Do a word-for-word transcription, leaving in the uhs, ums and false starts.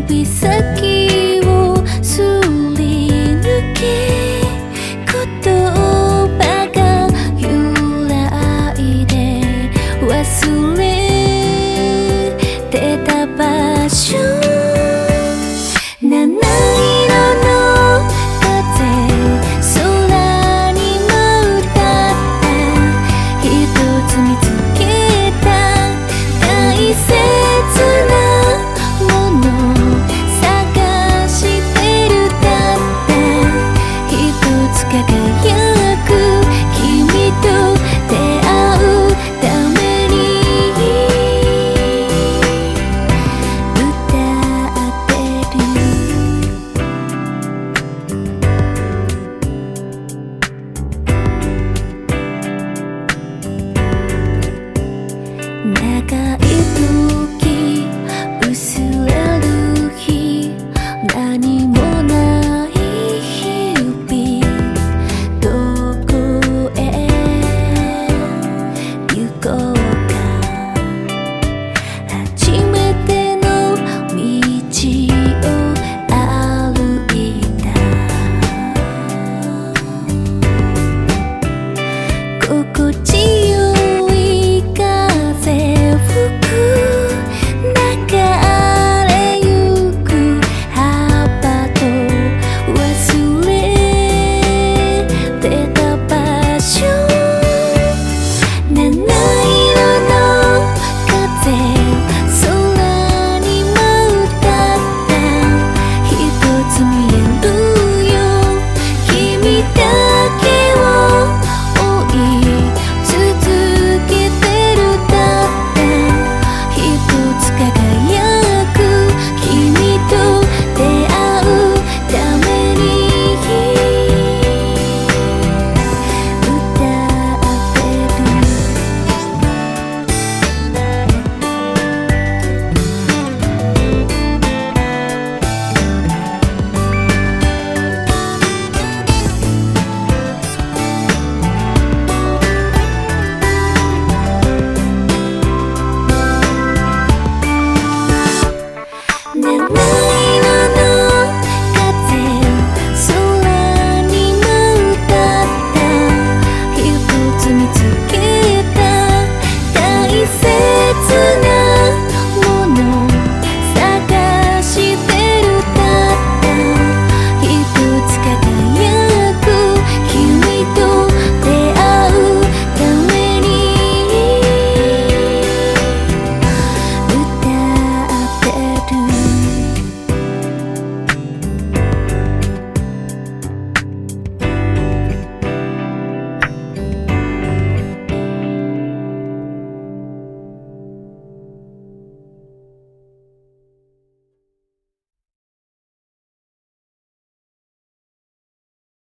指先をすり抜け言葉が揺らいで忘れてた場所七色の風空に舞うたった一つ見つけた大切なもの探してるたった一つ輝く君と出会うために歌ってる長い時薄れる日何もない日々どこへ行こうか初めての道を歩いた心地よい風吹く